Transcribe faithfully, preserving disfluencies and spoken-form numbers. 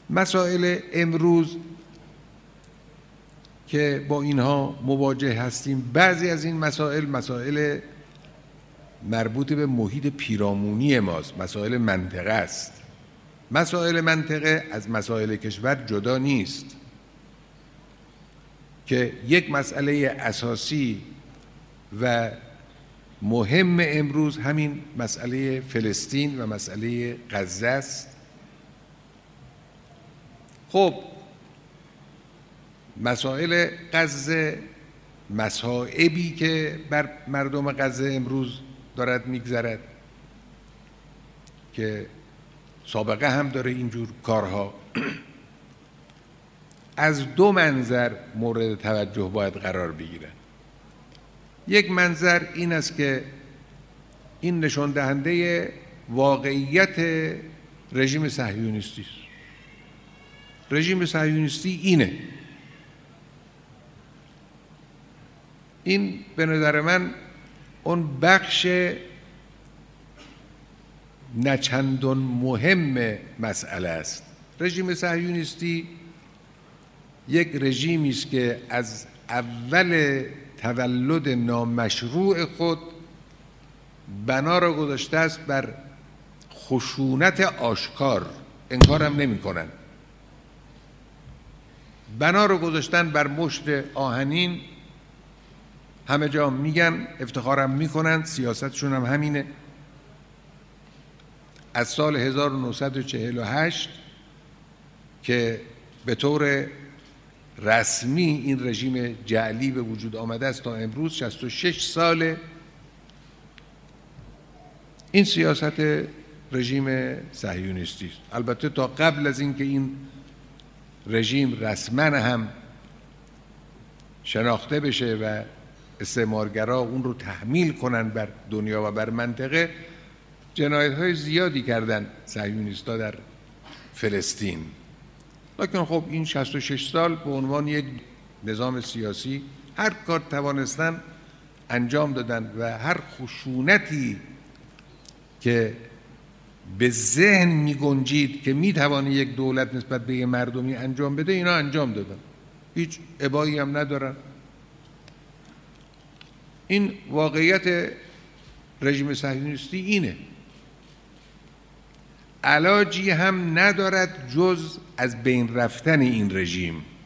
مسائل امروز که با اینها مواجه هستیم، بعضی از این مسائل مسائل مربوط به محیط پیرامونی ماست، مسائل منطقه است. مسائل منطقه از مسائل کشور جدا نیست که یک مسئله اساسی و مهم امروز همین مسئله فلسطین و مسئله غزه است. خب مسائل غزه، مصائبی که بر مردم غزه امروز دارد میگذرد که سابقه هم داره اینجور کارها، از دو منظر مورد توجه باید قرار بگیرن. یک منظر این است که این نشان دهنده واقعیت رژیم صهیونیستی است. رژیم صهیونیستی اینه. این به نظر من اون بخش نچندان مهم مسئله است. رژیم صهیونیستی یک رژیمی است که از اول تولد نامشروع خود بنا را گذاشته است بر خشونت آشکار، انکار هم نمی کنن. بنا را گذاشتن بر مشت آهنین، همه جا میگن، افتخارم میکنن، سیاستشون هم همینه. از سال هزار و نهصد و چهل و هشت که به طور رسمی این رژیم جعلی به وجود آمده است تا امروز شصت و شش سال این سیاست رژیم صهیونیستی است. البته تا قبل از اینکه این رژیم رسما هم شناخته بشه و استعمارگرا اون رو تحمیل کنن بر دنیا و بر منطقه، جنایت‌های زیادی کردن صهیونیست‌ها در فلسطین. لکن خب این شصت و شش سال به عنوان یک نظام سیاسی هر کار توانستن انجام دادن و هر خشونتی که به ذهن می گنجید که می توانی یک دولت نسبت به یک مردمی انجام بده، اینا انجام دادن، هیچ ابایی هم ندارن. این واقعیت رژیم صهیونیستی اینه. علاجی هم ندارد جز از بین رفتن این رژیم.